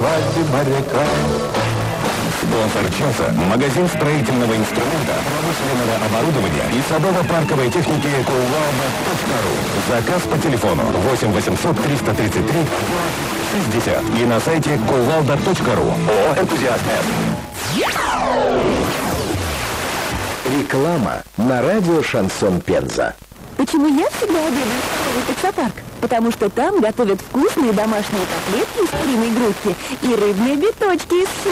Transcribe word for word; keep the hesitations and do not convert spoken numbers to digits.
свадьбе моряка. Спонсор часа – магазин строительного инструмента, промышленного оборудования и садово-парковой техники кувалда точка ру. Заказ по телефону восемь восемьсот триста тридцать три шестьдесят и на сайте кувалда точка ру. О, энтузиаст. Реклама на радио «Шансон Пенза». Почему я всегда обедаю в таксопарк? Потому что там готовят вкусные домашние котлетки из куриной грудки и рыбные биточки из